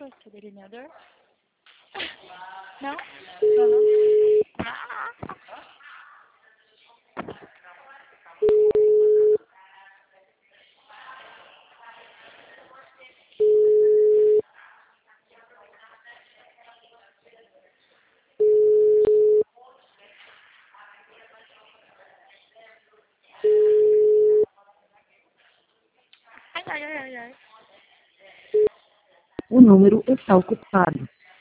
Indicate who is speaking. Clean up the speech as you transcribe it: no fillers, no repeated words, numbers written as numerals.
Speaker 1: seu delineador? Não? Não, não. Ah! Ai, ai, ai, ai, ai.
Speaker 2: O número está ocupado.